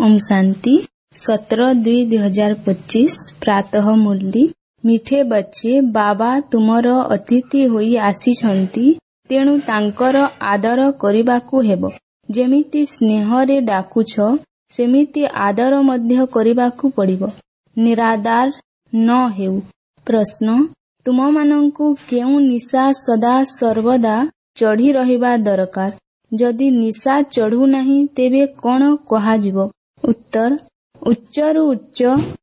ओम शांति 17/2/2025 प्रातः मुरली। मिठे बच्चे, बाबा तुमर अतिथि होई आसीछंती, तेणु तांकर आदर करिबाकू हेबो। जेमिति स्नेहरे डाकुछ सेमिति आदर मध्य करिबाकू पड़िबो। निरादार न हेउ। प्रश्न, तुममानंकु केउ निशा सदा सर्वदा चढ़ी रहिबा दरकार? जदि निशा चढ़ू नाही तेबे कोन कहाजिबो? उत्तर, उच्चरु उच्च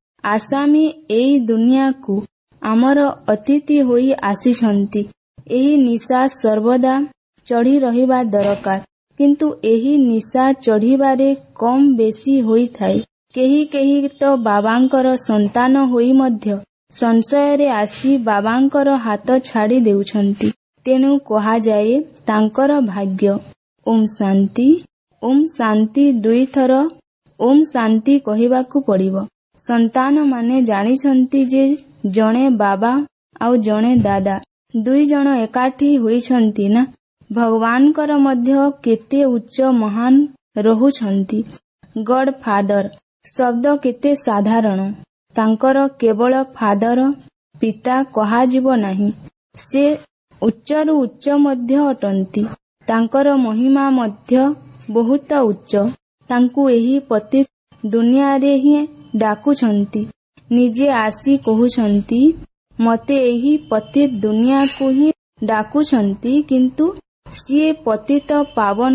आसामी एई दुनिया को आमर अतिथि होई आसीछंती। एही निशा सर्वदा चढ़ी रहिबा दरकार, किंतु एही निशा चढ़ीबारे कम बेसी होई थाए। केही केही तो बाबांकर संतान होई मध्य संशयरे आसी बाबांकर हाथ छाड़ी देउछंती। तेणु कहा जाए तांकर भाग्य। ओम शांति। ओम शांति 2 थर ओम शांति कहिबाकू पड़िबो। संतान माने जानिछंती जे जणे बाबा आउ जणे दादा 2 जण एकाठी होइछंती ना। भगवानकर मध्य केते उच्च महान रहुछंती। गॉड फादर शब्द केते साधारण। तांकर केवल फादर पिता कहा जीवो नाही। से उच्चरु उच्च मध्य अटंती। तांकर महिमा मध्य बहुत उच्च। तांकु एही पतित दुनिया रे ही डाकुछंती। निजे आसी कहुछंती मते एही पतित दुनिया को ही डाकुछंती, किंतु सिए पतित पावन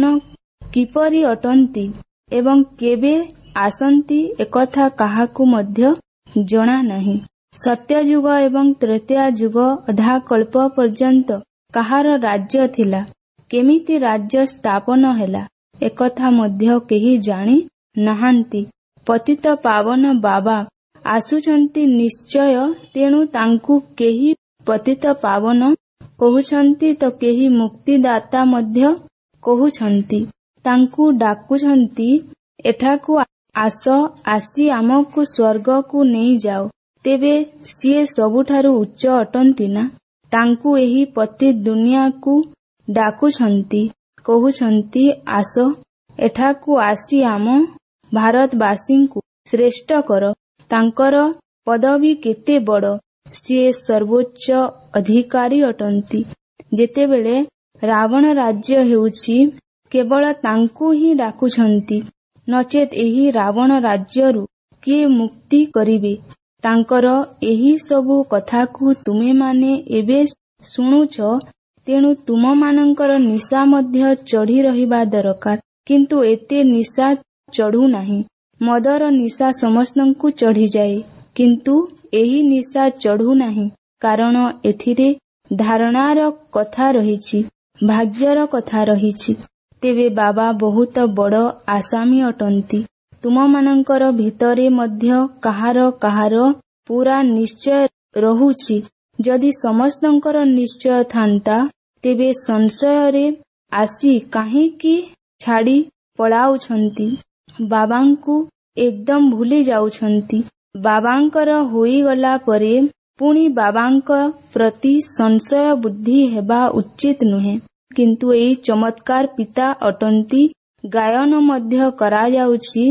किपरि अटंती एवं केबे आसंती एकथा काहाकु मध्य जणा नाही। सत्य युग एवं त्रेता युग अधा कल्प पर्यंत काहार राज्य थिला, केमिति राज्य स्थापन हैला एकथा मध्य केही जानी नाहांती। पतित पावन बाबा आसुचंती निश्चय, तेणु तांकु केही पतित पावन कहुछंती तो केही मुक्तिदाता मध्य कहुछंती। तांकु डाकुछंती एठाकु आस, आसी आमकु स्वर्ग को नहीं जाओ। तेबे सिए सबुठारु उच्च अटंती ना। तांकु एही पतित दुनिया को डाकुछंती, कहुछंती आस एठाकु आसी आम भारतवासी को श्रेष्ठ कर। तांकर पदवी केते बड़। सिए सर्वोच्च अधिकारी अटंती। जेतेबेले रावण राज्य हेउछि केवल तांकु ही डाकुछंती, नचेत एही रावण राज्यरु किए मुक्ति करिवे? तांकर एही सबु कथाकु तुमे माने एबे सुनुछ। तेणु तुम मानंकर निशा मध्य चढ़ी रहिबा दरकार, किंतु एते निशा चढ़ू नाही। मदर निशा समस्तंकु चढ़ी जाए, किंतु एही निशा चढ़ू नाही, कारण एथिरे धारणार कथा रहिछि, भाग्यर कथा रहिछि। तेबे बाबा बहुत बड़ आसामी अटंती। तुम मानंकर भितरे मध्य काहार काहार पूरा निश्चय रहुछि। जदि समस्तंकर निश्चय थांता तेबे संशयरे आसी काहेकि छाड़ी पलाउछंती। बाबांकु एकदम भूली जाउछंती। बाबांकर होई गला परे पुणी बाबांक प्रति संशय बुद्धि हेबा उचित नुहे, किंतु एई चमत्कार पिता अटंती। गायन मध्य करा जाउछि।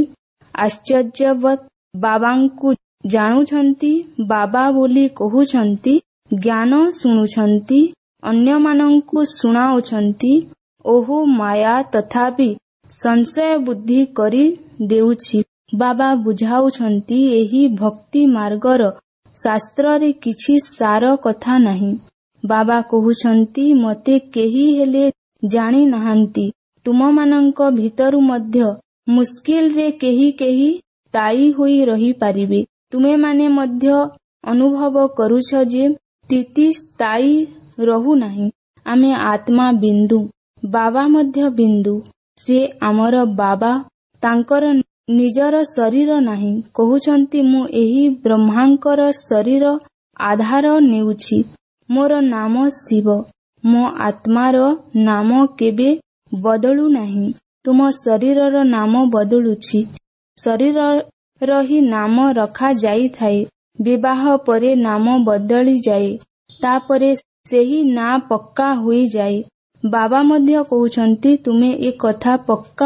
आश्चर्यवत बाबांकु जानुछंती, बाबा बोली कहुछंती, ज्ञान सुनुछंती, अन्य मानंकु सुनाउछंती। ओहो माया तथापि संशय बुद्धि करी देउछि। बाबा बुझाउछंती एही भक्ति मार्गर शास्त्र रे किछि सार कथा नाही। बाबा कहुछंती मते केही हेले जानी नाहांती। तुम मानंक भितरु मध्य मुश्किल रे केही केही ताई होई रही पारिबे। तुमे माने मध्य अनुभव करूछ जे तिति स्थायी रहू नाही। आमे आत्मा बिंदु, बाबा मध्य बिंदु। से आमर बाबा, तांकर निजर शरीर नाही। कहुछंती मु एही ब्रह्मांकर शरीर आधार नेउछि। मोर नाम शिव। मो आत्मार नाम केबे बदलू नाही। तुम शरीरर नाम बदलुछि। शरीर रही नाम रखा जाई थाए। विवाह परे नाम बदली जाए, तापरे सेही ना पक्का होई जाए। बाबा मध्य कहुछंती तुमे ए कथा पक्का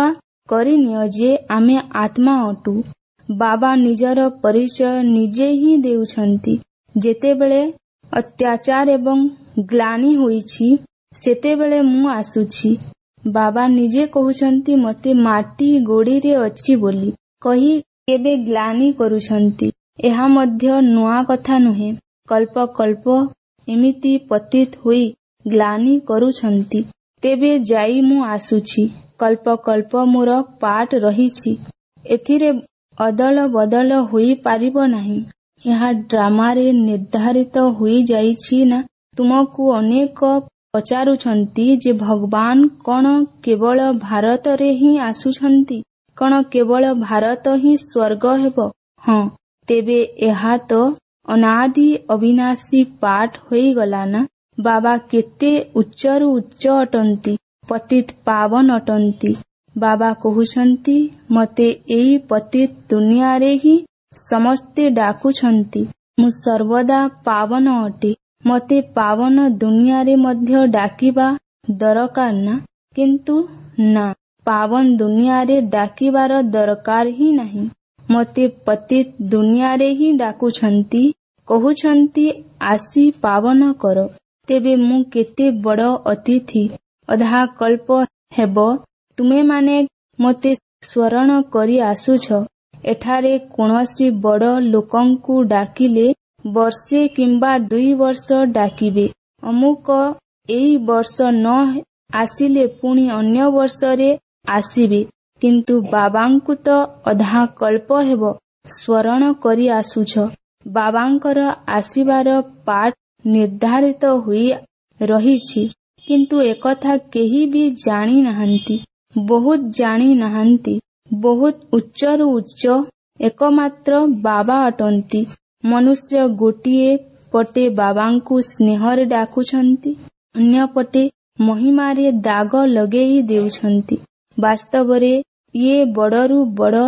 କରିନିଅ ଯେ ଆମେ ଆତ୍ମା ଅଟୁ। ବାବା ନିଜର ପରିଚୟ ନିଜେ ହିଁ ଦେଉଛନ୍ତି। ଯେତେବେଳେ ଅତ୍ୟାଚାର ଏବଂ ଗ୍ଲାନି ହୋଇଛି ସେତେବେଳେ ମୁଁ ଆସୁଛି। ବାବା ନିଜେ କହୁଛନ୍ତି ମୋତେ ମାଟି ଗୋଡ଼ିରେ ଅଛି ବୋଲି କହି କେବେ ଗ୍ଲାନି କରୁଛନ୍ତି। ଏହା ମଧ୍ୟ ନୂଆ କଥା ନୁହେଁ। କଳ୍ପ କଳ୍ପ ଏମିତି ପତିତ ହୋଇ ଗ୍ଲାନି କରୁଛନ୍ତି। ତେବେ ଯାଇ ମୁଁ ଆସୁଛି। କଳ୍ପ କଳ୍ପ ମୋର ପାଠ ରହିଛି। ଏଥିରେ ଅଦଳ ବଦଳ ହୋଇପାରିବ ନାହିଁ। ଏହା ଡ୍ରାମାରେ ନିର୍ଦ୍ଧାରିତ ହୋଇଯାଇଛି ନା? ତୁମକୁ ଅନେକ ପଚାରୁଛନ୍ତି ଯେ ଭଗବାନ କ'ଣ କେବଳ ଭାରତରେ ହିଁ ଆସୁଛନ୍ତି? କ'ଣ କେବଳ ଭାରତ ହିଁ ସ୍ୱର୍ଗ ହେବ? ହଁ, ତେବେ ଏହା ତ ଅନାଦି ଅବିନାଶୀ ପାଠ ହୋଇଗଲା ନା? ବାବା କେତେ ଉଚ୍ଚରୁ ଉଚ୍ଚ ଅଟନ୍ତି, ପତିତ ପାବନ ଅଟନ୍ତି। ବାବା କହୁଛନ୍ତି ମୋତେ ଏଇ ପତିତ ଦୁନିଆରେ ହିଁ ସମସ୍ତେ ଡାକୁଛନ୍ତି। ମୁଁ ସର୍ବଦା ପାବନ ଅଟେ। ମୋତେ ପାବନ ଦୁନିଆରେ ମଧ୍ୟ ଡାକିବା ଦରକାର ନା? କିନ୍ତୁ ନା, ପାବନ ଦୁନିଆରେ ଡାକିବାର ଦରକାର ହିଁ ନାହିଁ। ମୋତେ ପତିତ ଦୁନିଆରେ ହିଁ ଡାକୁଛନ୍ତି, କହୁଛନ୍ତି ଆସି ପାବନ କର। ତେବେ ମୁଁ କେତେ ବଡ଼ ଅତିଥି। ଅଧା କଳ୍ପ ହେବ ତୁମେମାନେ ମୋତେ ସ୍ମରଣ କରି ଆସୁଛ। ଏଠାରେ କୌଣସି ବଡ଼ ଲୋକଙ୍କୁ ଡାକିଲେ ବର୍ଷେ କିମ୍ବା 2 ବର୍ଷ ଡାକିବେ। ଅମୁକ ଏଇ ବର୍ଷ ନ ଆସିଲେ ପୁଣି ଅନ୍ୟ ବର୍ଷରେ ଆସିବେ। କିନ୍ତୁ ବାବାଙ୍କୁ ତ ଅଧା କଳ୍ପ ହେବ ସ୍ମରଣ କରି ଆସୁଛ। ବାବାଙ୍କର ଆସିବାର ପାଠ ନିର୍ଦ୍ଧାରିତ ହୋଇ ରହିଛି। କିନ୍ତୁ ଏକଥା କେହି ବି ଜାଣି ନାହାନ୍ତି। ବହୁତ ଜାଣି ନାହାନ୍ତି। ବହୁତ ଉଚ୍ଚରୁ ଉଚ୍ଚ ଏକମାତ୍ର ବାବା ଅଟନ୍ତି। ମନୁଷ୍ୟ ଗୋଟିଏ ପଟେ ବାବାଙ୍କୁ ସ୍ନେହରେ ଡାକୁଛନ୍ତି, ଅନ୍ୟପଟେ ମହିମାରେ ଦାଗ ଲଗେଇ ଦେଉଛନ୍ତି। ବାସ୍ତବରେ ଇଏ ବଡ଼ରୁ ବଡ଼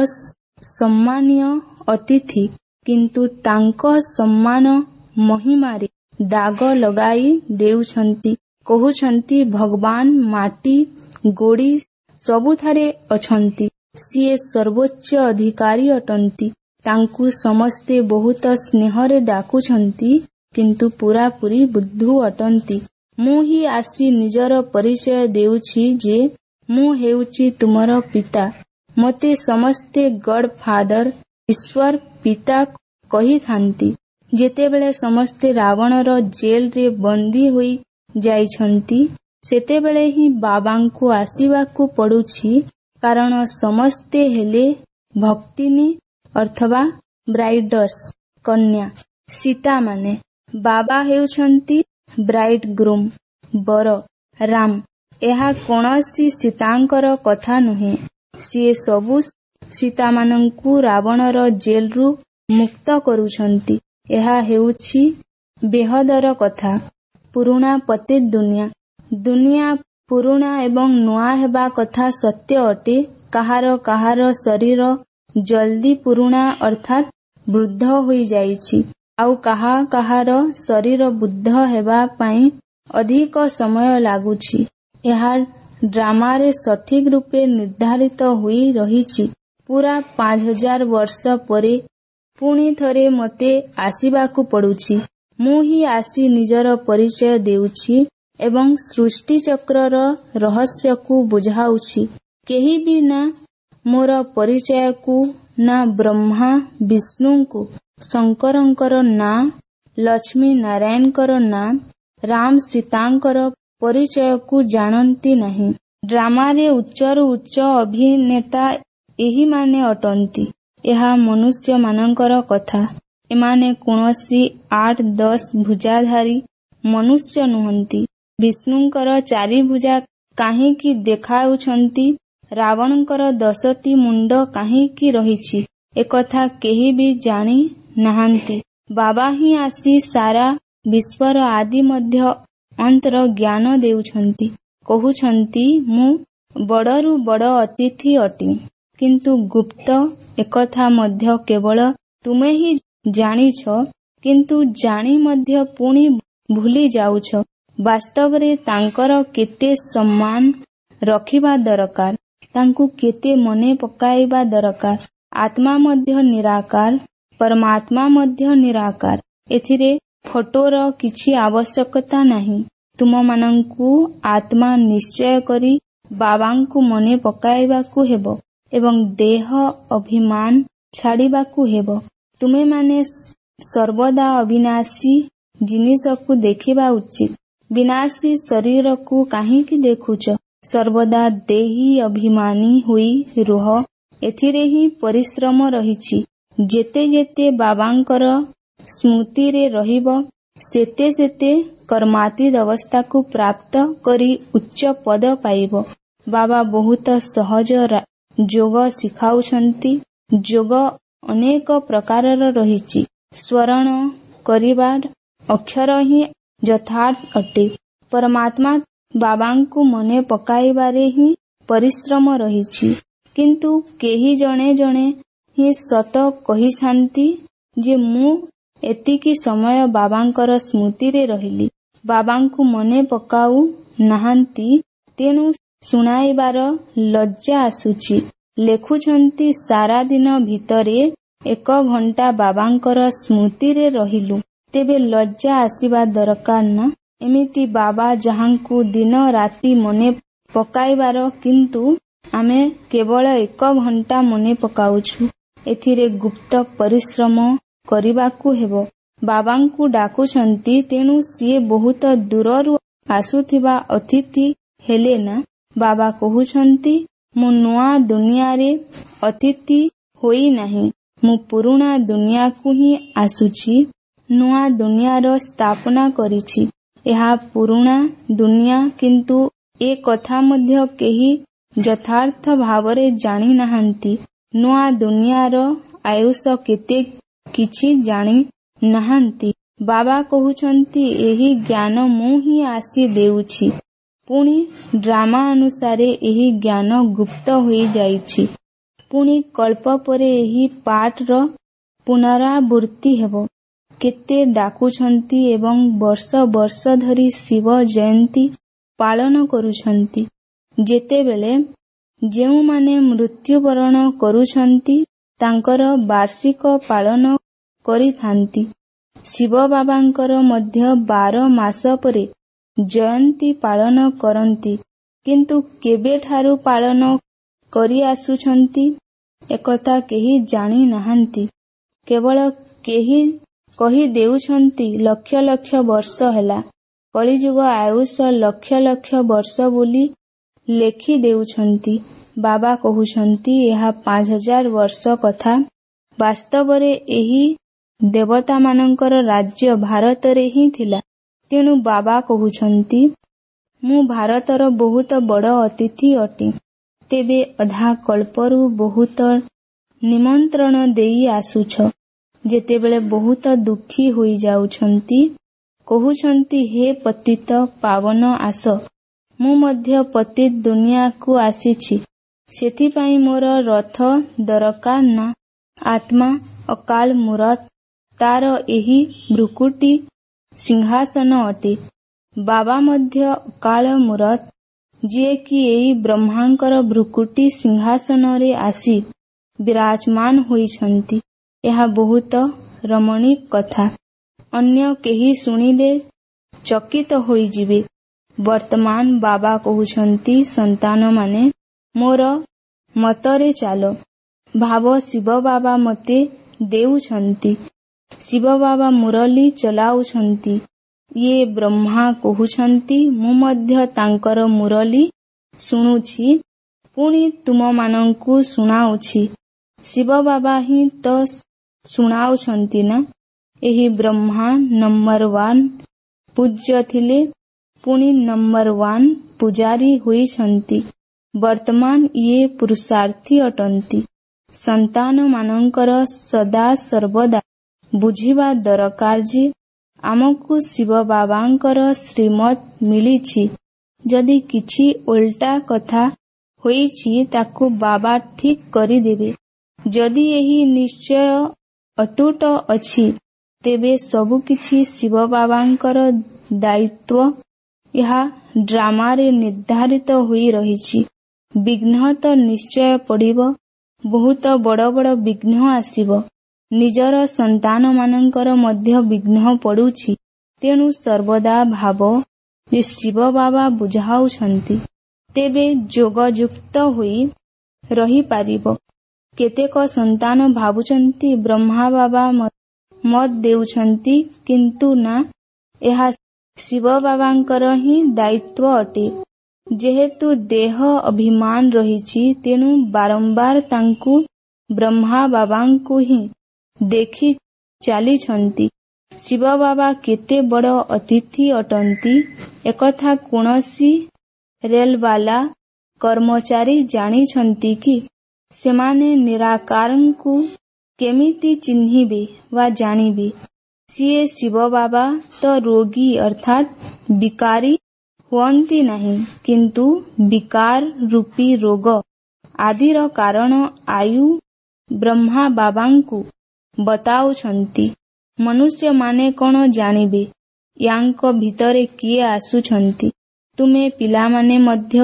ସମ୍ମାନୀୟ ଅତିଥି, କିନ୍ତୁ ତାଙ୍କ ସମ୍ମାନ ମହିମାରେ ଦାଗ ଲଗାଇ ଦେଉଛନ୍ତି। କହୁଛନ୍ତି ଭଗବାନ ମାଟି ଗୋଡ଼ି ସବୁଠାରେ ଅଛନ୍ତି। ସିଏ ସର୍ବୋଚ୍ଚ ଅଧିକାରୀ ଅଟନ୍ତି। ତାଙ୍କୁ ସମସ୍ତେ ବହୁତ ସ୍ନେହରେ ଡାକୁଛନ୍ତି, କିନ୍ତୁ ପୂରାପୂରି ବୁଦ୍ଧୁ ଅଟନ୍ତି। ମୁଁ ହିଁ ଆସି ନିଜର ପରିଚୟ ଦେଉଛି ଯେ ମୁଁ ହେଉଛି ତୁମର ପିତା। ମୋତେ ସମସ୍ତେ ଗଡ୍ ଫାଦର, ଈଶ୍ୱର ପିତା କହିଥାନ୍ତି। ଯେତେବେଳେ ସମସ୍ତେ ରାବଣର ଜେଲରେ ବନ୍ଦୀ ହୋଇ ଯାଇଛନ୍ତି ସେତେବେଳେ ହିଁ ବାବାଙ୍କୁ ଆସିବାକୁ ପଡୁଛି। କାରଣ ସମସ୍ତେ ହେଲେ ଭକ୍ତିନୀ ଅଥବା ବ୍ରାଇଡର୍ସ, କନ୍ୟା, ସୀତାମାନେ। ବାବା ହେଉଛନ୍ତି ବ୍ରାଇଡ୍ ଗ୍ରୁମ୍, ବର, ରାମ। ଏହା କୌଣସି ସୀତାଙ୍କର କଥା ନୁହେଁ। ସିଏ ସବୁ ସୀତାମାନଙ୍କୁ ରାବଣର ଜେଲରୁ ମୁକ୍ତ କରୁଛନ୍ତି। ଏହା ହେଉଛି ବେହଦର କଥା। ପୁରୁଣା ପତିତ ଦୁନିଆ ପୁରୁଣା ଏବଂ ନୂଆ ହେବା କଥା ସତ୍ୟ ଅଟେ। କାହାର ଶରୀର ଜଲ୍ଦି ପୁରୁଣା ଅର୍ଥାତ୍ ବୃଦ୍ଧ ହୋଇଯାଇଛି, ଆଉ କାହାର ଶରୀର ବୃଦ୍ଧ ହେବା ପାଇଁ ଅଧିକ ସମୟ ଲାଗୁଛି। ଏହା ଡ୍ରାମାରେ ସଠିକ ରୂପେ ନିର୍ଦ୍ଧାରିତ ହୋଇ ରହିଛି। ପୁରା 5000 ବର୍ଷ ପରେ ପୁଣି ଥରେ ମୋତେ ଆସିବାକୁ ପଡୁଛି। ମୁଁ ହିଁ ଆସି ନିଜର ପରିଚୟ ଦେଉଛି ଏବଂ ସୃଷ୍ଟିଚକ୍ରର ରହସ୍ୟକୁ ବୁଝାଉଛି। କେହି ବି ନା ମୋର ପରିଚୟକୁ, ନା ବ୍ରହ୍ମା ବିଷ୍ଣୁଙ୍କୁ, ଶଙ୍କରଙ୍କର ନା ଲକ୍ଷ୍ମୀ ନାରାୟଣଙ୍କର ନା ରାମ ସୀତାଙ୍କର ପରିଚୟକୁ ଜାଣନ୍ତି ନାହିଁ। ଡ୍ରାମାରେ ଉଚ୍ଚରୁ ଉଚ୍ଚ ଅଭିନେତା ଏହିମାନେ ଅଟନ୍ତି। ଏହା ମନୁଷ୍ୟମାନଙ୍କର କଥା। ଏମାନେ କୌଣସି 8-10 ଭୁଜାଧାରୀ ମନୁଷ୍ୟ ନୁହନ୍ତି। ବିଷ୍ଣୁଙ୍କର 4 ଭୁଜା କାହିଁକି ଦେଖାଉଛନ୍ତି? ରାବଣଙ୍କର 10ଟି ମୁଣ୍ଡ କାହିଁକି ରହିଛି? ଏକଥା କେହି ବି ଜାଣି ନାହାନ୍ତି। ବାବା ହିଁ ଆସି ସାରା ବିଶ୍ୱର ଆଦି ମଧ୍ୟ ଅନ୍ତର ଜ୍ଞାନ ଦେଉଛନ୍ତି। କହୁଛନ୍ତି ମୁଁ ବଡ଼ରୁ ବଡ଼ ଅତିଥି ଅଟେ। କିନ୍ତୁ ଗୁପ୍ତ ଏକଥା ମଧ୍ୟ କେବଳ ତୁମେ ହିଁ ଜାଣିଛ, କିନ୍ତୁ ଜାଣି ମଧ୍ୟ ପୁଣି ଭୁଲି ଯାଉଛ। ବାସ୍ତବରେ ତାଙ୍କର କେତେ ସମ୍ମାନ ରଖିବା ଦରକାର। ତାଙ୍କୁ କେତେ ମନେ ପକାଇବା ଦରକାର। ଆତ୍ମା ମଧ୍ୟ ନିରାକାର, ପରମାତ୍ମା ମଧ୍ୟ ନିରାକାର। ଏଥିରେ ଫଟୋର କିଛି ଆବଶ୍ୟକତା ନାହିଁ। ତୁମମାନଙ୍କୁ ଆତ୍ମା ନିଶ୍ଚୟ କରି ବାବାଙ୍କୁ ମନେ ପକାଇବାକୁ ହେବ ଏବଂ ଦେହ ଅଭିମାନ ଛାଡ଼ିବାକୁ ହେବ। ତୁମେମାନେ ସର୍ବଦା ଅବିନାଶୀ ଜିନିଷକୁ ଦେଖିବା ଉଚିତ। ବିନାଶୀ ଶରୀରକୁ କାହିଁକି ଦେଖୁଛ? ସର୍ବଦା ଦେହୀ ଅଭିମାନୀ ହୋଇ ରୁହ। ଏଥିରେ ହିଁ ପରିଶ୍ରମ ରହିଛି। ଯେତେ ଯେତେ ବାବାଙ୍କର ସ୍ମୃତିରେ ରହିବ, ସେତେ ସେତେ କର୍ମାତୀତ ଅବସ୍ଥାକୁ ପ୍ରାପ୍ତ କରି ଉଚ୍ଚ ପଦ ପାଇବ। ବାବା ବହୁତ ସହଜ ଯୋଗ ଶିଖାଉଛନ୍ତି। ଯୋଗ ଅନେକ ପ୍ରକାରର ରହିଛି। ସ୍ମରଣ କରିବାର ଅକ୍ଷର ହିଁ ଯଥାର୍ଥ ଅଟେ। ପରମାତ୍ମା ବାବାଙ୍କୁ ମନେ ପକାଇବାରେ ହିଁ ପରିଶ୍ରମ ରହିଛି। କିନ୍ତୁ କେହି ଜଣେ ଜଣେ ହିଁ ସତ କହିଥାନ୍ତି ଯେ ମୁଁ ଏତିକି ସମୟ ବାବାଙ୍କର ସ୍ମୃତିରେ ରହିଲି। ବାବାଙ୍କୁ ମନେ ପକାଉ ନାହାନ୍ତି, ତେଣୁ ଶୁଣାଇବାର ଲଜ୍ଜା ଆସୁଛି। ଲେଖୁଛନ୍ତି, ସାରା ଦିନ ଭିତରେ 1 ଘଣ୍ଟା ବାବାଙ୍କର ସ୍ମୃତିରେ ରହିଲୁ। ତେବେ ଲଜ୍ଜା ଆସିବା ଦରକାର ନା? ଏମିତି ବାବା ଯାହାଙ୍କୁ ଦିନ ରାତି ମନେ ପକାଇବାର, କିନ୍ତୁ ଆମେ କେବଳ 1 ଘଣ୍ଟା ମନେ ପକାଉଛୁ। ଏଥିରେ ଗୁପ୍ତ ପରିଶ୍ରମ କରିବାକୁ ହେବ। ବାବାଙ୍କୁ ଡାକୁଛନ୍ତି, ତେଣୁ ସିଏ ବହୁତ ଦୂରରୁ ଆସୁଥିବା ଅତିଥି ହେଲେ ନା? ବାବା କହୁଛନ୍ତି, ମୁଁ ନୂଆ ଦୁନିଆରେ ଅତିଥି ହୋଇନାହିଁ, ମୁଁ ପୁରୁଣା ଦୁନିଆକୁ ହିଁ ଆସୁଛି। ନୂଆ ଦୁନିଆର ସ୍ଥାପନା କରିଛି। ଏହା ପୁରୁଣା ଦୁନିଆ, କିନ୍ତୁ ଏ କଥା ମଧ୍ୟ କେହି ଯଥାର୍ଥ ଭାବରେ ଜାଣି ନାହାନ୍ତି। ନୂଆ ଦୁନିଆର ଆୟୁଷ କେତେ କିଛି ଜାଣି ନାହାନ୍ତି। ବାବା କହୁଛନ୍ତି, ଏହି ଜ୍ଞାନ ମୁଁ ହିଁ ଆସି ଦେଉଛି। ପୁଣି ଡ୍ରାମା ଅନୁସାରେ ଏହି ଜ୍ଞାନ ଗୁପ୍ତ ହୋଇଯାଇଛି। ପୁଣି କଳ୍ପ ପରେ ଏହି ପାଠର ପୁନରାବୃତ୍ତି ହେବ। କେତେ ଡାକୁଛନ୍ତି ଏବଂ ବର୍ଷ ବର୍ଷ ଧରି ଶିବ ଜୟନ୍ତୀ ପାଳନ କରୁଛନ୍ତି। ଯେତେବେଳେ ଯେଉଁମାନେ ମୃତ୍ୟୁବରଣ କରୁଛନ୍ତି, ତାଙ୍କର ବାର୍ଷିକ ପାଳନ କରିଥାନ୍ତି। ଶିବ ବାବାଙ୍କର ମଧ୍ୟ 12 ମାସ ପରେ ଜୟନ୍ତୀ ପାଳନ କରନ୍ତି। କିନ୍ତୁ କେବେଠାରୁ ପାଳନ କରି ଆସୁଛନ୍ତି, ଏକଥା କେହି ଜାଣି ନାହାନ୍ତି। କେବଳ କେହି କହି ଦେଉଛନ୍ତି, ଲକ୍ଷ ଲକ୍ଷ ବର୍ଷ ହେଲା। କଳିଯୁଗ ଆୟୁଷ ଲକ୍ଷ ଲକ୍ଷ ବର୍ଷ ବୋଲି ଲେଖି ଦେଉଛନ୍ତି। ବାବା କହୁଛନ୍ତି, ଏହା 5000 ବର୍ଷ କଥା। ବାସ୍ତବରେ ଏହି ଦେବତାମାନଙ୍କର ରାଜ୍ୟ ଭାରତରେ ହିଁ ଥିଲା। ତେଣୁ ବାବା କହୁଛନ୍ତି, ମୁଁ ଭାରତର ବହୁତ ବଡ଼ ଅତିଥି ଅଟେ। ତେବେ ଅଧା କଳ୍ପରୁ ବହୁତ ନିମନ୍ତ୍ରଣ ଦେଇ ଆସୁଛ। ଯେତେବେଳେ ବହୁତ ଦୁଃଖୀ ହୋଇଯାଉଛନ୍ତି, କହୁଛନ୍ତି, ହେ ପତିତ ପାବନ ଆସ। ମୁଁ ମଧ୍ୟ ପତିତ ଦୁନିଆକୁ ଆସିଛି। ସେଥିପାଇଁ ମୋର ରଥ ଦରକାର ନା। ଆତ୍ମା ଅକାଳ ମୂରତ, ତାର ଏହି ଭୃକୁଟି ସିଂହାସନ ଅଟେ। ବାବା ମଧ୍ୟ ଅକାଳ ମୂରତ, ଯିଏକି ଏହି ବ୍ରହ୍ମାଙ୍କର ଭୃକୁଟି ସିଂହାସନରେ ଆସି ବିରାଜମାନ ହୋଇଛନ୍ତି। ଏହା ବହୁତ ରମଣୀକ କଥା। ଅନ୍ୟ କେହି ଶୁଣିଲେ ଚକିତ ହୋଇଯିବେ। ବର୍ତ୍ତମାନ ବାବା କହୁଛନ୍ତି, ସନ୍ତାନମାନେ ମୋର ମତରେ ଚାଲ। ଭାବ ଶିବ ବାବା ମତେ ଦେଉଛନ୍ତି। ଶିବ ବାବା ମୁରଲୀ ଚଲାଉଛନ୍ତି। ଇଏ ବ୍ରହ୍ମା କହୁଛନ୍ତି, ମୁଁ ମଧ୍ୟ ତାଙ୍କର ମୁରଲୀ ଶୁଣୁଛି, ପୁଣି ତୁମମାନଙ୍କୁ ଶୁଣାଉଛି। ଶିବ ବାବା ହିଁ ତ ଶୁଣାଉଛନ୍ତି ନା। ଏହି ବ୍ରହ୍ମା ନମ୍ବର 1 ପୂଜ୍ୟ ଥିଲେ, ପୁଣି ନମ୍ବର 1 ପୂଜାରୀ ହୋଇଛନ୍ତି। ବର୍ତ୍ତମାନ ଇଏ ପୁରୁଷାର୍ଥୀ ଅଟନ୍ତି। ସନ୍ତାନମାନଙ୍କର ସଦା ସର୍ବଦା ବୁଝିବା ଦରକାର ଯେ ଆମକୁ ଶିବ ବାବାଙ୍କର ଶ୍ରୀମତ ମିଳିଛି। ଯଦି କିଛି ଓଲଟା କଥା ହୋଇଛି, ତାକୁ ବାବା ଠିକ କରିଦେବେ। ଯଦି ଏହି ନିଶ୍ଚୟ ଅତୁଟ ଅଛି, ତେବେ ସବୁକିଛି ଶିବ ବାବାଙ୍କର ଦାୟିତ୍ୱ। ଏହା ଡ୍ରାମାରେ ନିର୍ଦ୍ଧାରିତ ହୋଇ ରହିଛି। ବିଘ୍ନ ତ ନିଶ୍ଚୟ ପଡ଼ିବ। ବହୁତ ବଡ଼ ବଡ଼ ବିଘ୍ନ ଆସିବ। ନିଜର ସନ୍ତାନମାନଙ୍କର ମଧ୍ୟ ବିଘ୍ନ ପଡ଼ୁଛି। ତେଣୁ ସର୍ବଦା ଭାବ ଯେ ଶିବ ବାବା ବୁଝାଉଛନ୍ତି, ତେବେ ଯୋଗଯୁକ୍ତ ହୋଇ ରହିପାରିବ। କେତେକ ସନ୍ତାନ ଭାବୁଛନ୍ତି ବ୍ରହ୍ମା ବାବା ମତ ଦେଉଛନ୍ତି, କିନ୍ତୁ ନା, ଏହା ଶିବ ବାବାଙ୍କର ହିଁ ଦାୟିତ୍ୱ ଅଟେ। ଯେହେତୁ ଦେହ ଅଭିମାନ ରହିଛି, ତେଣୁ ବାରମ୍ବାର ତାଙ୍କୁ ବ୍ରହ୍ମା ବାବାଙ୍କୁ ହିଁ ଦେଖି ଚାଲିଛନ୍ତି। ଶିବ ବାବା କେତେ ବଡ଼ ଅତିଥି ଅଟନ୍ତି, ଏକଥା କୌଣସି ରେଲବାଲା କର୍ମଚାରୀ ଜାଣିଛନ୍ତି କି? ସେମାନେ ନିରାକାରଙ୍କୁ କେମିତି ଚିହ୍ନିବେ ବା ଜାଣିବେ? ସିଏ ଶିବ ବାବା ତ ରୋଗୀ ଅର୍ଥାତ୍ ବିକାରୀ ହୁଅନ୍ତି ନାହିଁ, କିନ୍ତୁ ବିକାର ରୂପୀ ରୋଗ ଆଦିର କାରଣ ଆୟୁ ବ୍ରହ୍ମା ବାବାଙ୍କୁ ବତାଉଛନ୍ତି। ମନୁଷ୍ୟମାନେ କ'ଣ ଜାଣିବେ ୟାଙ୍କ ଭିତରେ କିଏ ଆସୁଛନ୍ତି? ତୁମେ ପିଲାମାନେ ମଧ୍ୟ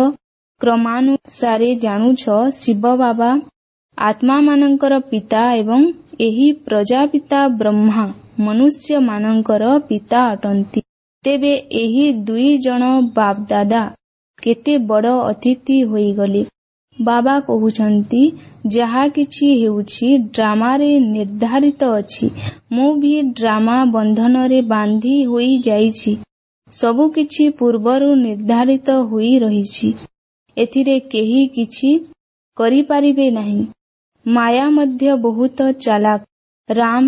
କ୍ରମାନୁସାରେ ଜାଣୁଛ, ଶିବ ବାବା ଆତ୍ମାମାନଙ୍କର ପିତା ଏବଂ ଏହି ପ୍ରଜାପିତା ବ୍ରହ୍ମା ମନୁଷ୍ୟମାନଙ୍କର ପିତା ଅଟନ୍ତି। ତେବେ ଏହି ଦୁଇ ଜଣ ବାପଦାଦା କେତେ ବଡ଼ ଅତିଥି ହୋଇଗଲେ। ବାବା କହୁଛନ୍ତି, ଯାହା କିଛି ହେଉଛି ଡ୍ରାମାରେ ନିର୍ଦ୍ଧାରିତ ଅଛି। ମୁଁ ବି ଡ୍ରାମା ବନ୍ଧନରେ ବାନ୍ଧି ହୋଇ ଯାଇଛି। ସବୁକିଛି ପୂର୍ବରୁ ନିର୍ଦ୍ଧାରିତ ହୋଇ ରହିଛି। ଏଥିରେ କେହି କିଛି କରିପାରିବେ ନାହିଁ। ମାୟା ମଧ୍ୟ ବହୁତ ଚାଲାକ। ରାମ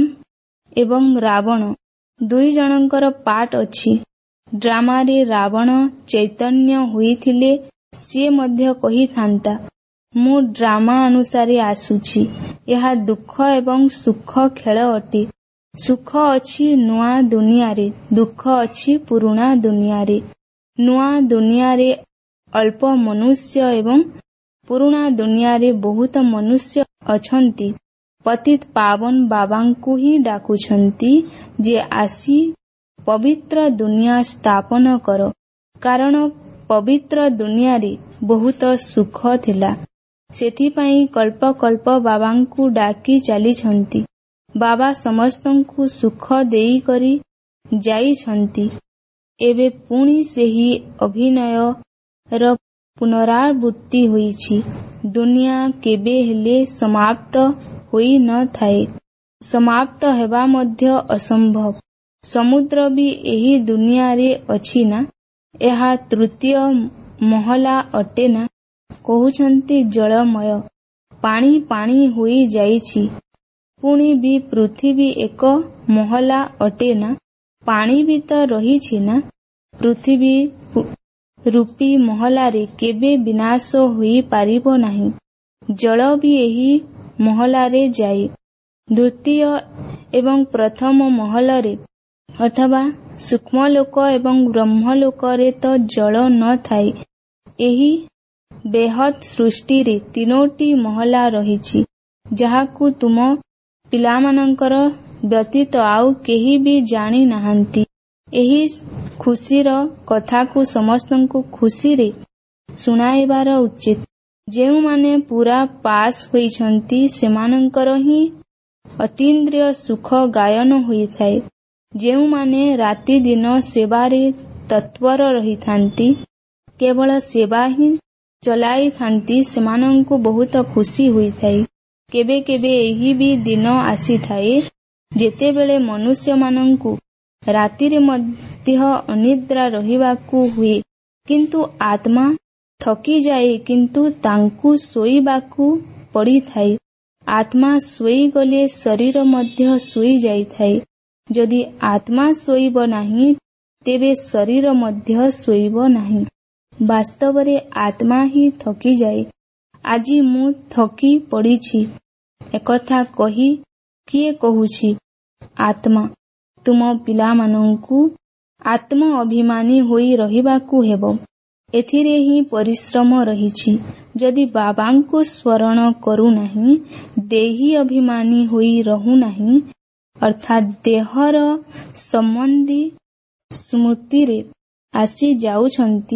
ଏବଂ ରାବଣ ଦୁଇ ଜଣଙ୍କର ପାର୍ଟ ଅଛି। ଡ୍ରାମାରେ ରାବଣ ଚୈତନ୍ୟ ହୋଇଥିଲେ ସିଏ ମଧ୍ୟ କହିଥାନ୍ତା, ମୁଁ ଡ୍ରାମା ଅନୁସାରେ ଆସୁଛି। ଏହା ଦୁଃଖ ଏବଂ ସୁଖ ଖେଳ ଅଟେ। ସୁଖ ଅଛି ନୂଆ ଦୁନିଆରେ, ଦୁଃଖ ଅଛି ପୁରୁଣା ଦୁନିଆରେ। ନୂଆ ଦୁନିଆରେ ଅଳ୍ପ ମନୁଷ୍ୟ ଏବଂ ପୁରୁଣା ଦୁନିଆରେ ବହୁତ ମନୁଷ୍ୟ ଅଛନ୍ତି। ପତିତ ପାବନ ବାବାଙ୍କୁ ହିଁ ଡାକୁଛନ୍ତି ଯେ ଆସି ପବିତ୍ର ଦୁନିଆ ସ୍ଥାପନ କର, କାରଣ ପବିତ୍ର ଦୁନିଆରେ ବହୁତ ସୁଖ ଥିଲା। ସେଥିପାଇଁ କଳ୍ପ କଳ୍ପ ବାବାଙ୍କୁ ଡାକି ଚାଲିଛନ୍ତି। ବାବା ସମସ୍ତଙ୍କୁ ସୁଖ ଦେଇକରି ଯାଇଛନ୍ତି। ଏବେ ପୁଣି ସେହି ଅଭିନୟର ପୁନରାବୃତ୍ତି ହୋଇଛି। ଦୁନିଆ କେବେ ହେଲେ ସମାପ୍ତ ହୋଇ ନଥାଏ। ସମାପ୍ତ ହେବା ମଧ୍ୟ ଅସମ୍ଭବ। ସମୁଦ୍ର ବି ଏହି ଦୁନିଆରେ ଅଛି ନା? ଏହା ତୃତୀୟ ମହଲା ଅଟେ ନା? କହୁଛନ୍ତି ଜଳମୟ, ପାଣି ପାଣି ହୋଇ ଯାଇଛି। ପୁଣି ବି ପୃଥିବୀ ଏକ ମହଲା ଅଟେ ନା? ପାଣି ବି ତ ରହିଛି ନା? ପୃଥିବୀ ରୂପୀ ମହଲାରେ କେବେ ବିନାଶ ହୋଇପାରିବ ନାହିଁ। ଜଳ ବି ଏହି ମହଲାରେ ଯାଏ। ଦ୍ୱିତୀୟ ଏବଂ ପ୍ରଥମ ମହଲରେ ଅଥବା ସୂକ୍ଷ୍ମଲୋକ ଏବଂ ବ୍ରହ୍ମଲୋକରେ ତ ଜଳ ନଥାଏ। ଏହି ବେହତ୍ ସୃଷ୍ଟିରେ ତିନୋଟି ମହଲା ରହିଛି, ଯାହାକୁ ତୁମ ପିଲାମାନଙ୍କର ବ୍ୟତୀତ ଆଉ କେହି ବି ଜାଣି ନାହାନ୍ତି। ଏହି ଖୁସିର କଥାକୁ ସମସ୍ତଙ୍କୁ ଖୁସିରେ ଶୁଣାଇବାର ଉଚିତ। ଯେଉଁମାନେ ପୂରା ପାସ୍ ହୋଇଛନ୍ତି ସେମାନଙ୍କର ହିଁ ଅତୀନ୍ଦ୍ରିୟ ସୁଖ ଗାୟନ ହୋଇଥାଏ। ଯେଉଁମାନେ ରାତିଦିନ ସେବାରେ ତତ୍ପର ରହିଥାନ୍ତି, କେବଳ ସେବା ହିଁ ଚଲାଇଥାନ୍ତି, ସେମାନଙ୍କୁ ବହୁତ ଖୁସି ହୋଇଥାଏ। କେବେ କେବେ ଏହି ବି ଦିନ ଆସିଥାଏ ଯେତେବେଳେ ମନୁଷ୍ୟମାନଙ୍କୁ ରାତିରେ ମଧ୍ୟ ଅନିଦ୍ରା ରହିବାକୁ ହୁଏ, କିନ୍ତୁ ଆତ୍ମା ଥକିଯାଏ, କିନ୍ତୁ ତାଙ୍କୁ ଶୋଇବାକୁ ପଡ଼ିଥାଏ। ଆତ୍ମା ଶୋଇଗଲେ ଶରୀର ମଧ୍ୟ ଶୋଇଯାଇଥାଏ। ଯଦି ଆତ୍ମା ଶୋଇବ ନାହିଁ, ତେବେ ଶରୀର ମଧ୍ୟ ଶୋଇବ ନାହିଁ। ବାସ୍ତବରେ ଆତ୍ମା ହିଁ ଥକିଯାଏ। ଆଜି ମୁଁ ଥକି ପଡ଼ିଛି, ଏକଥା କହି କିଏ କହୁଛି? ଆତ୍ମା। ତୁମ ପିଲାମାନଙ୍କୁ ଆତ୍ମ ଅଭିମାନୀ ହୋଇ ରହିବାକୁ ହେବ। ଏଥିରେ ହିଁ ପରିଶ୍ରମ ରହିଛି। ଯଦି ବାବାଙ୍କୁ ସ୍ମରଣ କରୁନାହିଁ, ଦେହୀ ଅଭିମାନୀ ହୋଇ ରହୁନାହିଁ, ଅର୍ଥାତ୍ ଦେହର ସମ୍ବନ୍ଧୀ ସ୍ମୃତିରେ ଆସି ଯାଉଛନ୍ତି,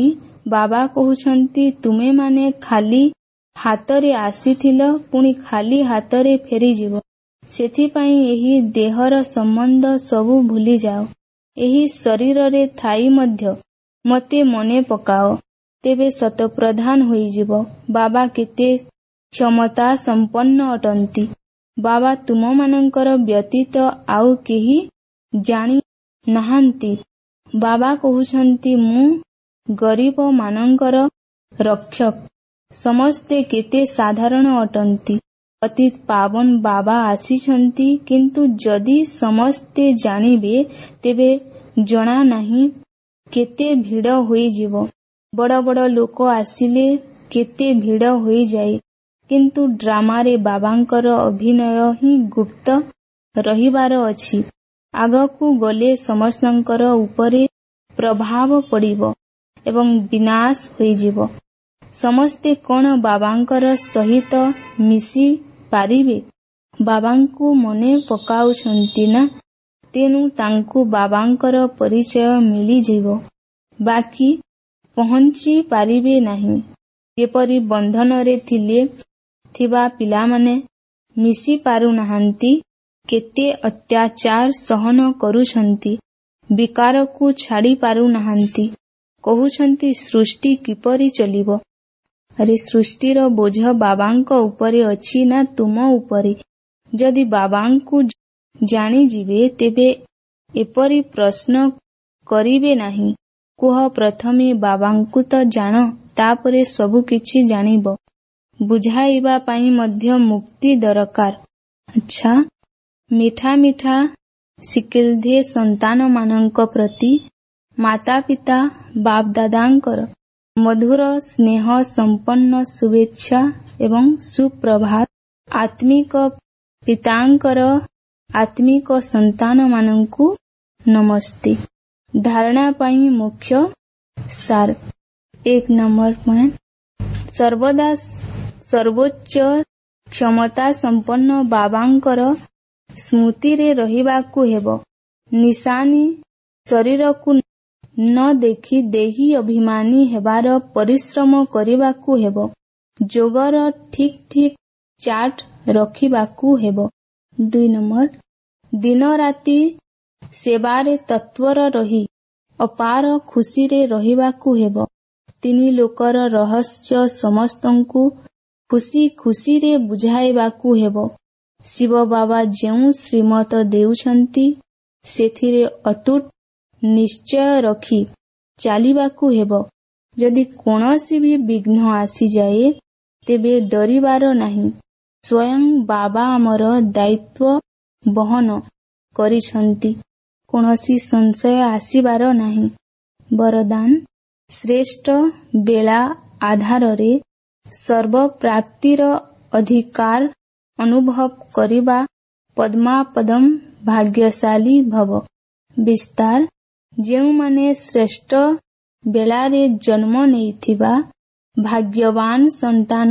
ବାବା କହୁଛନ୍ତି ତୁମେମାନେ ଖାଲି ହାତରେ ଆସିଥିଲ, ପୁଣି ଖାଲି ହାତରେ ଫେରିଯିବ। ସେଥିପାଇଁ ଏହି ଦେହର ସମ୍ବନ୍ଧ ସବୁ ଭୁଲିଯାଅ। ଏହି ଶରୀରରେ ଥାଇ ମଧ୍ୟ ମୋତେ ମନେ ପକାଅ, ତେବେ ଶତପ୍ରଧାନ ହୋଇଯିବ। ବାବା କେତେ କ୍ଷମତା ସମ୍ପନ୍ନ ଅଟନ୍ତି। ବାବା ତୁମମାନଙ୍କର ବ୍ୟତୀତ ଆଉ କେହି ଜାଣି ନାହାନ୍ତି। ବାବା କହୁଛନ୍ତି ମୁଁ ଗରିବ ମାନଙ୍କର ରକ୍ଷକ। ସମସ୍ତେ କେତେ ସାଧାରଣ ଅଟନ୍ତି। ଅତୀତ ପାବନ ବାବା ଆସିଛନ୍ତି, କିନ୍ତୁ ଯଦି ସମସ୍ତେ ଜାଣିବେ ତେବେ ଜଣା ନାହିଁ କେତେ ଭିଡ଼ ହୋଇଯିବ। ବଡ଼ ବଡ଼ ଲୋକ ଆସିଲେ କେତେ ଭିଡ଼ ହୋଇଯାଏ, କିନ୍ତୁ ଡ୍ରାମାରେ ବାବାଙ୍କର ଅଭିନୟ ହିଁ ଗୁପ୍ତ ରହିବାର ଅଛି। ଆଗକୁ ଗଲେ ସମସ୍ତଙ୍କର ଉପରେ ପ୍ରଭାବ ପଡ଼ିବ ଏବଂ ବିନାଶ ହୋଇଯିବ। ସମସ୍ତେ କ'ଣ ବାବାଙ୍କର ସହିତ ମିଶି ପାରିବେ? ବାବାଙ୍କୁ ମନେ ପକାଉଛନ୍ତି ନା, ତେଣୁ ତାଙ୍କୁ ବାବାଙ୍କର ପରିଚୟ ମିଳିଯିବ, ବାକି ପହଞ୍ଚି ପାରିବେ ନାହିଁ। ଯେପରି ବନ୍ଧନରେ ଥିବା ପିଲାମାନେ ମିଶି ପାରୁନାହାନ୍ତି, କେତେ ଅତ୍ୟାଚାର ସହନ କରୁଛନ୍ତି, ବିକାରକୁ ଛାଡ଼ି ପାରୁନାହାନ୍ତି। କହୁଛନ୍ତି ସୃଷ୍ଟି କିପରି ଚଳିବ? ଆରେ ସୃଷ୍ଟିର ବୋଝ ବାବାଙ୍କ ଉପରେ ଅଛି ନା ତୁମ ଉପରେ? ଯଦି ବାବାଙ୍କୁ ଜାଣିଯିବେ ତେବେ ଏପରି ପ୍ରଶ୍ନ କରିବେ ନାହିଁ। କୁହ ପ୍ରଥମେ ବାବାଙ୍କୁ ତ ଜାଣ, ତାପରେ ସବୁ କିଛି ଜାଣିବ। ବୁଝାଇବା ପାଇଁ ମଧ୍ୟ ମୁକ୍ତି ଦରକାର। ଆଚ୍ଛା, ମିଠା ମିଠା ଶିକ୍ଷିତ ସନ୍ତାନମାନଙ୍କ ପ୍ରତି ମାତା ପିତା ବାପଦାଦାଙ୍କର ମଧୁର ସ୍ନେହ ସମ୍ପନ୍ନ ଶୁଭେଚ୍ଛା ଏବଂ ସୁପ୍ରଭାତ। ଆତ୍ମିକ ପିତାଙ୍କର ଆତ୍ମିକ ସନ୍ତାନମାନଙ୍କୁ ନମସ୍ତେ। ଧାରଣା ପାଇଁ ମୁଖ୍ୟ ସାର। 1 ନମ୍ବର ପଏଣ୍ଟ, ସର୍ବଦା ସର୍ବୋଚ୍ଚ କ୍ଷମତା ସମ୍ପନ୍ନ ବାବାଙ୍କର ସ୍ମୃତିରେ ରହିବାକୁ ହେବ। ନିଶାନୀ ଶରୀରକୁ ନ ଦେଖି ଦେହୀ ଅଭିମାନୀ ହେବାର ପରିଶ୍ରମ କରିବାକୁ ହେବ। ଯୋଗର ଠିକ୍ ଠିକ୍ ଚାର୍ଟ ରଖିବାକୁ ହେବ। 2 ନମ୍ବର, ଦିନ ରାତି ସେବାରେ ତତ୍ପର ରହି ଅପାର ଖୁସିରେ ରହିବାକୁ ହେବ। 3 ଲୋକର ରହସ୍ୟ ସମସ୍ତଙ୍କୁ ଖୁସି ଖୁସିରେ ବୁଝାଇବାକୁ ହେବ। ଶିବ ବାବା ଯେଉଁ ଶ୍ରୀମତ ଦେଉଛନ୍ତି ସେଥିରେ ଅତୁଟ ନିଶ୍ଚୟ ରଖି ଚାଲିବାକୁ ହେବ। ଯଦି କୌଣସି ବି ବିଘ୍ନ ଆସିଯାଏ ତେବେ ଡରିବାର ନାହିଁ। ସ୍ୱୟଂ ବାବା ଆମର ଦାୟିତ୍ୱ ବହନ କରିଛନ୍ତି, କୌଣସି ସଂଶୟ ଆସିବାର ନାହିଁ। ବରଦାନ, ଶ୍ରେଷ୍ଠ ବେଳା ଆଧାରରେ ସର୍ବପ୍ରାପ୍ତିର ଅଧିକାର ଅନୁଭବ କରିବା। ପଦ୍ମାପଦମ୍ ଭାଗ୍ୟଶାଳୀ ଭବ। ବିସ୍ତାର, ଯେଉଁମାନେ ଶ୍ରେଷ୍ଠ ବେଳାରେ ଜନ୍ମ ନେଇଥିବା ଭାଗ୍ୟବାନ ସନ୍ତାନ,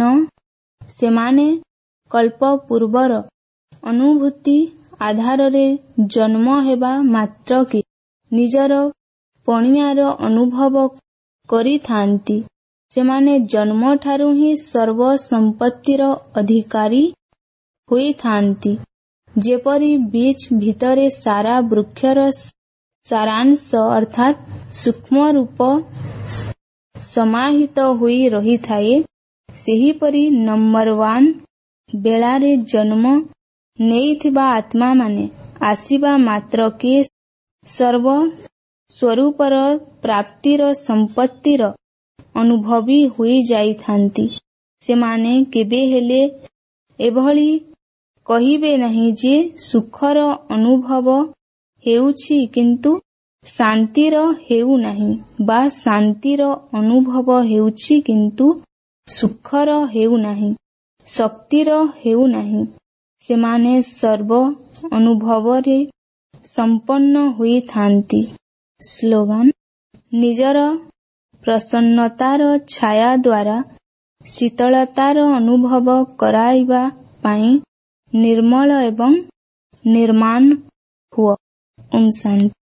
ସେମାନେ କଳ୍ପ ପୂର୍ବର ଅନୁଭୂତି ଆଧାରରେ ଜନ୍ମ ହେବା ମାତ୍ରକେ ନିଜର ପଣିଆର ଅନୁଭବ କରିଥାନ୍ତି। ସେମାନେ ଜନ୍ମଠାରୁ ହିଁ ସର୍ବ ସମ୍ପତ୍ତିର ଅଧିକାରୀ ହୋଇଥାନ୍ତି। ଯେପରି ବୀଜ ଭିତରେ ସାରା ବୃକ୍ଷର ସାରାଂଶ ଅର୍ଥାତ୍ ସୂକ୍ଷ୍ମ ରୂପ ସମାହିତ ହୋଇ ରହିଥାଏ, ସେହିପରି ନମ୍ବର 1 ବେଳାରେ ଜନ୍ମ ନେଇଥିବା ଆତ୍ମାମାନେ ଆସିବା ମାତ୍ରକେ ସର୍ବ ସ୍ୱରୂପର ପ୍ରାପ୍ତିର ସମ୍ପତ୍ତିର ଅନୁଭବୀ ହୋଇଯାଇଥାନ୍ତି। ସେମାନେ କେବେ ହେଲେ ଏଭଳି କହିବେ ନାହିଁ ଯେ ସୁଖର ଅନୁଭବ ହେଉଛି କିନ୍ତୁ ଶାନ୍ତିର ହେଉନାହିଁ, ବା ଶାନ୍ତିର ଅନୁଭବ ହେଉଛି କିନ୍ତୁ ସୁଖର ହେଉନାହିଁ, ଶକ୍ତିର ହେଉନାହିଁ। ସେମାନେ ସର୍ବ ଅନୁଭବରେ ସମ୍ପନ୍ନ ହୋଇଥାନ୍ତି। ସ୍ଲୋଗାନ, ନିଜର ପ୍ରସନ୍ନତାର ଛାୟା ଦ୍ୱାରା ଶୀତଳତାର ଅନୁଭବ କରାଇବା ପାଇଁ ନିର୍ମଳ ଏବଂ ନିର୍ମାଣ ହୁଅ। ଓମ୍ ଶାନ୍ତି।